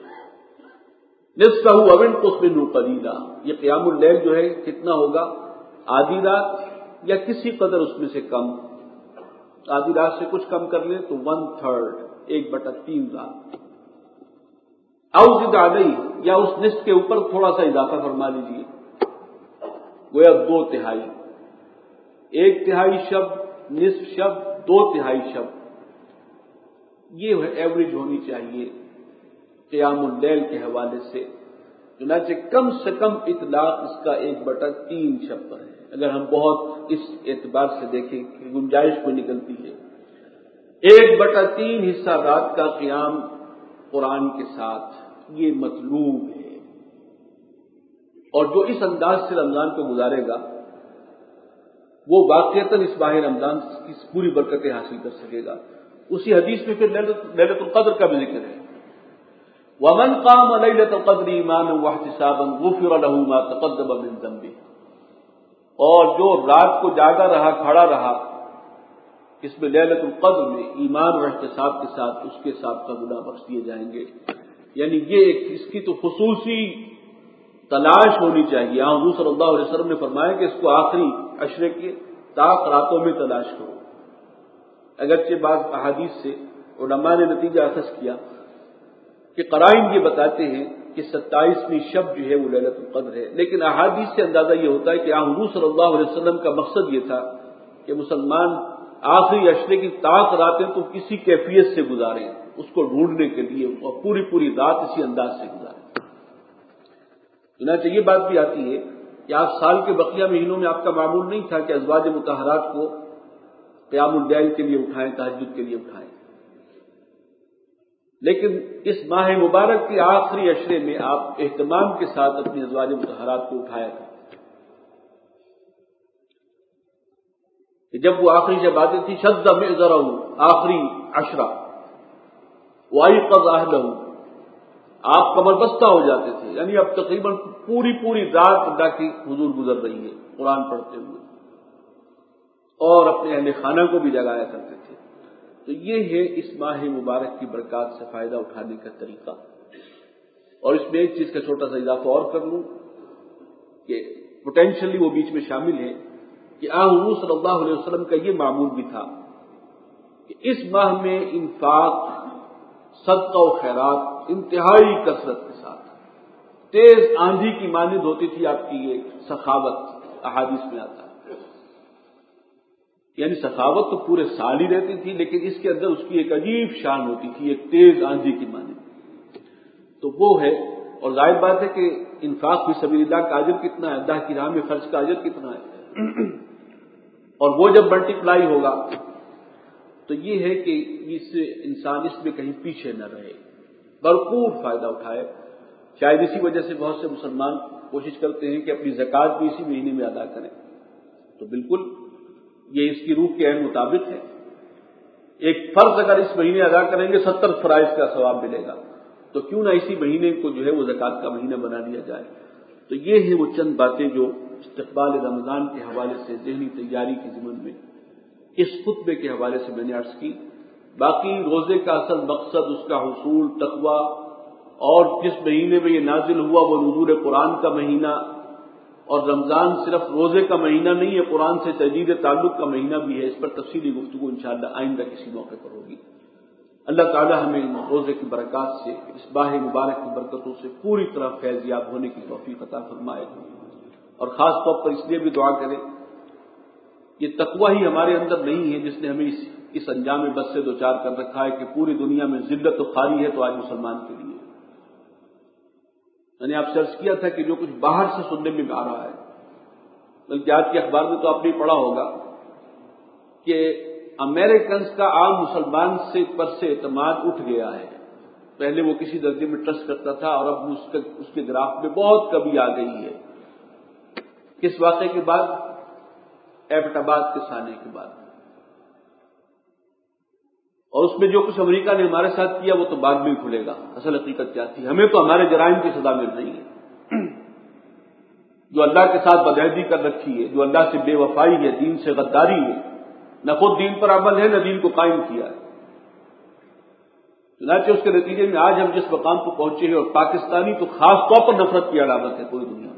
B: نصفہ او انقص منہ قلیلا، یہ قیام اللیل جو ہے کتنا ہوگا؟ آدھی رات یا کسی قدر اس میں سے کم، آدھی رات سے کچھ کم کر لیں تو 1/3، 1/3 رات، او زد علیہ، یا اس نصف کے اوپر تھوڑا سا اضافہ فرما لیجیے، گویا 2/3، 1/3 شب، نصف شب، 2/3 شب، یہ ایوریج ہونی چاہیے قیام اللیل کے حوالے سے۔ چنانچہ کم سے کم اطلاق اس کا 1/3 شب پر ہے، اگر ہم بہت اس اعتبار سے دیکھیں کہ گنجائش کو نکلتی ہے۔ 1/3 حصہ رات کا قیام قرآن کے ساتھ یہ مطلوب ہے، اور جو اس انداز سے رمضان کو گزارے گا وہ واقعتاً اس ماہ رمضان کی پوری برکتیں حاصل کر سکے گا۔ اسی حدیث میں پھر لیلۃ القدر کا بھی ذکر ہے، وَمَنْ قَامَ لَيْلَةَ الْقَدْرِ إِيمَانًا وَاحْتِسَابًا غُفِرَ لَهُ مَا تَقَدَّمَ مِنْ ذَنبِهِ، اور جو رات کو جاگا رہا، کھڑا رہا اس میں لیلۃ القدر میں ایمان و احتساب کے ساتھ اس کے سابقہ گناہ بخش دیے جائیں گے۔ یعنی یہ اس کی تو خصوصی تلاش ہونی چاہیے۔ حضور صلی اللہ علیہ وسلم نے فرمایا کہ اس کو آخری عشرے کے طاق راتوں میں تلاش کرو۔ اگرچہ بعض احادیث سے علماء نے نتیجہ اخذ کیا کہ قرائن یہ بتاتے ہیں کہ 27ویں شب جو ہے وہ لیلۃ القدر ہے، لیکن احادیث سے اندازہ یہ ہوتا ہے کہ حضور صلی اللہ علیہ وسلم کا مقصد یہ تھا کہ مسلمان آخری عشرے کی طاق راتیں تو کسی کیفیت سے گزاریں، اس کو ڈھونڈنے کے لیے، اور پوری رات اسی انداز سے گزاریں۔ چنانچہ یہ بات بھی آتی ہے کہ آپ سال کے بقیہ مہینوں میں آپ کا معمول نہیں تھا کہ ازواج مطہرات کو قیام اللیل کے لیے اٹھائیں، تہجد کے لیے اٹھائیں، لیکن اس ماہ مبارک کے آخری عشرے میں آپ اہتمام کے ساتھ اپنی ازواج مطہرات کو اٹھایا تھا کہ جب وہ آخری جب آتی تھی شد مئزرہ آخری عشرہ وایقظ اہلہ، آپ کمر بستہ ہو جاتے تھے، یعنی اب تقریباً پوری رات اللہ کی حضور گزر رہی ہے قرآن پڑھتے ہوئے، اور اپنے اہل خانہ کو بھی جگایا کرتے تھے۔ تو یہ ہے اس ماہ مبارک کی برکات سے فائدہ اٹھانے کا طریقہ۔ اور اس میں ایک چیز کا چھوٹا سا اضافہ اور کر لوں کہ پوٹینشلی وہ بیچ میں شامل ہے کہ حضور صلی اللہ علیہ وسلم کا یہ معمول بھی تھا کہ اس ماہ میں انفاق، صدقہ و خیرات انتہائی کثرت کے ساتھ، تیز آندھی کی مانند ہوتی تھی آپ کی یہ سخاوت، احادیث میں آتا ہے۔ یعنی سخاوت تو پورے سال ہی رہتی تھی، لیکن اس کے اندر اس کی ایک عجیب شان ہوتی تھی، ایک تیز آندھی کی مانند۔ تو وہ ہے، اور ظاہر بات ہے کہ انفاق فی سبیل اللہ کا اجر کتنا ہے، اللہ کی راہ میں خرچ کا اجر کتنا ہے، اور وہ جب ملٹیپلائی ہوگا تو یہ ہے کہ اس انسان اس میں کہیں پیچھے نہ رہے، بھرپور فائدہ اٹھائے۔ شاید اسی وجہ سے بہت سے مسلمان کوشش کرتے ہیں کہ اپنی زکوٰۃ بھی اسی مہینے میں ادا کریں، تو بالکل یہ اس کی روح کے عین مطابق ہے۔ ایک فرض اگر اس مہینے ادا کریں گے 70 فرائض کا ثواب ملے گا، تو کیوں نہ اسی مہینے کو جو ہے وہ زکوٰۃ کا مہینہ بنا دیا جائے۔ تو یہ ہے وہ چند باتیں جو استقبال رمضان کے حوالے سے ذہنی تیاری کی ضمن میں اس خطبے کے حوالے سے میں نے عرض کی۔ باقی روزے کا اصل مقصد، اس کا حصول، تقویٰ، اور جس مہینے میں یہ نازل ہوا وہ نزول قرآن کا مہینہ، اور رمضان صرف روزے کا مہینہ نہیں ہے، قرآن سے تجدید تعلق کا مہینہ بھی ہے۔ اس پر تفصیلی گفتگو انشاءاللہ آئندہ کسی موقع پر ہوگی۔ اللہ تعالی ہمیں روزے کی برکات سے، اس ماہ مبارک کی برکتوں سے پوری طرح فیض یاب ہونے کی توفیق عطا فرمائے، اور خاص طور پر اس لیے بھی دعا کرے، یہ تقویٰ ہی ہمارے اندر نہیں ہے جس نے ہمیں اس انجام بد سے دوچار کر رکھا ہے کہ پوری دنیا میں ذلت و خواری ہے تو آج مسلمان کے لیے۔ میں نے آپ سے عرض کیا تھا کہ جو کچھ باہر سے سننے میں آ رہا ہے، بلکہ آج کے اخبار میں تو آپ نے پڑھا ہوگا کہ امریکنز کا عام مسلمان پر سے اعتماد اٹھ گیا ہے۔ پہلے وہ کسی درجے میں ٹرسٹ کرتا تھا، اور اب اس کے گراف میں بہت کمی آ گئی ہے۔ کس واقعے کے بعد؟ ایبٹ آباد کے سانے کے بعد۔ اور اس میں جو کچھ امریکہ نے ہمارے ساتھ کیا وہ تو بعد میں ہی کھلے گا، اصل حقیقت کیا تھی۔ ہمیں تو ہمارے جرائم کی سزا مل رہی ہے، جو اللہ کے ساتھ بدعہدی کر رکھی ہے، جو اللہ سے بے وفائی ہے، دین سے غداری ہے، نہ خود دین پر عمل ہے، نہ دین کو قائم کیا ہے۔ چنانچہ اس کے نتیجے میں آج ہم جس مقام کو پہنچے ہیں، اور پاکستانی تو خاص طور پر نفرت کی علامت ہے پوری دنیا میں۔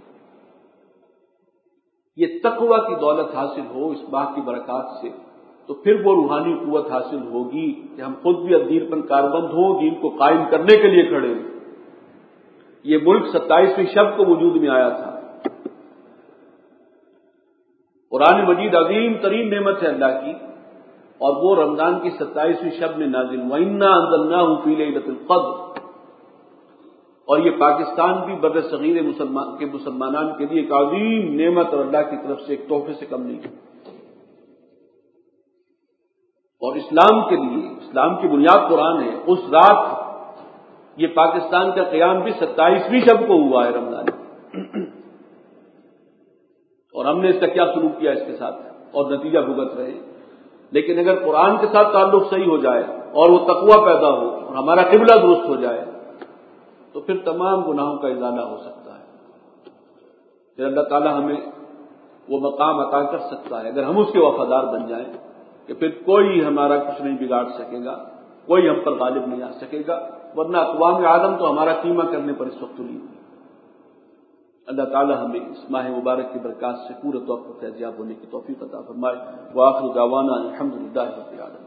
B: یہ تقویٰ کی دولت حاصل ہو اس ماہ کی برکات سے، تو پھر وہ روحانی قوت حاصل ہوگی کہ ہم خود بھی اب دین پر کاربند ہوں، دین کو قائم کرنے کے لیے کھڑے ہوں۔ یہ ملک 27ویں شب کو وجود میں آیا تھا۔ قرآن مجید عظیم ترین نعمت ہے اللہ کی، اور وہ رمضان کی 27ویں شب میں نازل ہوا۔ اِنَّا أَنزَلْنَاهُ فِي لَيْلَةِ الْقَدْرِ، اور یہ پاکستان بھی بر صغیر مسلمانان کے لیے ایک عظیم نعمت اور اللہ کی طرف سے ایک تحفے سے کم نہیں ہے۔ اور اسلام کے لیے، اسلام کی بنیاد قرآن ہے، اس رات یہ پاکستان کا قیام بھی 27ویں شب کو ہوا ہے رمضان کی، اور ہم نے اس کا کیا سلوک کیا اس کے ساتھ اور نتیجہ بھگت رہے۔ لیکن اگر قرآن کے ساتھ تعلق صحیح ہو جائے اور وہ تقویٰ پیدا ہو اور ہمارا قبلہ درست ہو جائے تو پھر تمام گناہوں کا ازالہ ہو سکتا ہے، پھر اللہ تعالیٰ ہمیں وہ مقام عطا کر سکتا ہے اگر ہم اس کے وفادار بن جائیں کہ پھر کوئی ہمارا کچھ نہیں بگاڑ سکے گا، کوئی ہم پر غالب نہیں آ سکے گا، ورنہ اقوام عالم تو ہمارا قیمہ کرنے پر اس وقت تلی ہوئی۔ اللہ تعالی ہمیں اس ماہ مبارک کی برکات سے پورے طور پر فیضیاب ہونے کی توفیق عطا فرمائے۔ وآخر دعوانا الحمدللہ رب العالمین۔